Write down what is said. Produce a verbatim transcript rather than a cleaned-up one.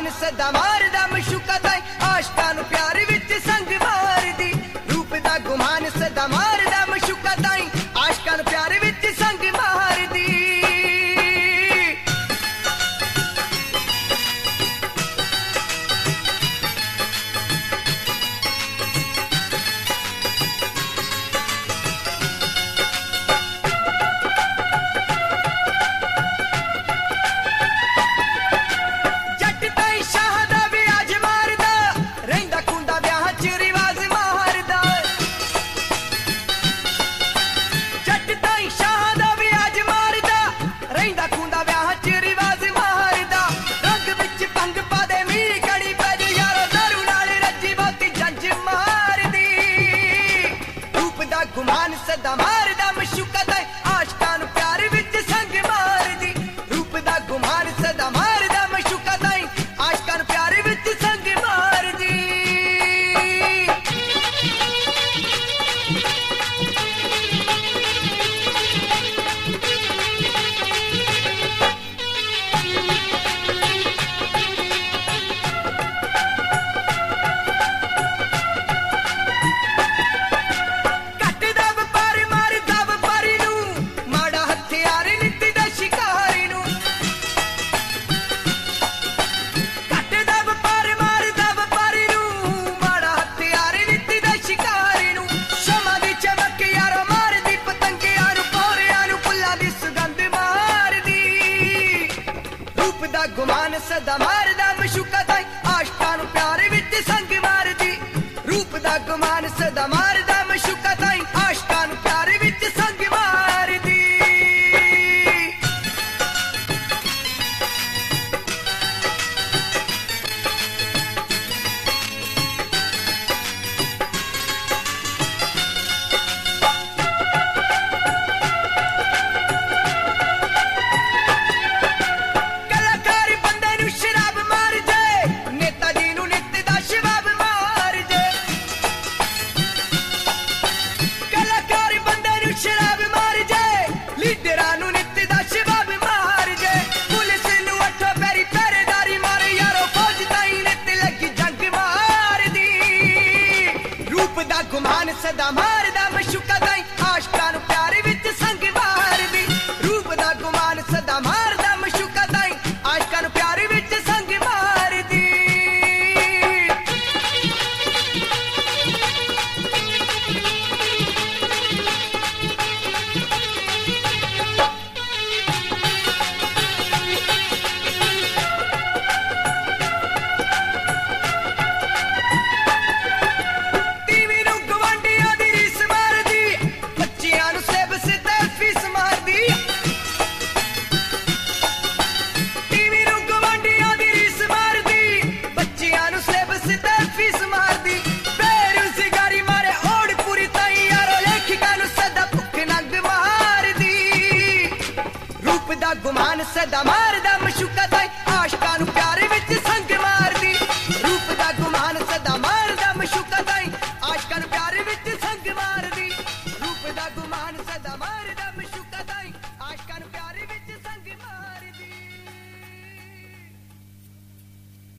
गुमान सदा मारदा मशूका ताई आशकां नूं प्यार विच संग मारदी रूप दा गुमान सदा मारदा मशूका ताई आशकां नूं प्यार विच संग मारदी गुमान सदा मारदा मशूका ताई आशकां नूं प्यार विच संग मारदी रूप दा गुमान सदा मारदा मशूका ताई आशकां नूं प्यार विच संग मारदी गुमान सदा मारदा मशूका ताई आशकां नूं प्यार विच संग मारदी रूप दा गुमान सदा मारदा मशूका ताई आशकां नूं प्यार विच संग मारदी गुमान सदा मारदा मशूका ताई आशकां नूं प्यार विच संग मारदी रूप दा गुमान सदा मारदा मशूका ताई आशकां नूं प्यार विच संग मारदी गुमान सदा मारदा मशूका ताई आशकां नूं प्यार विच संग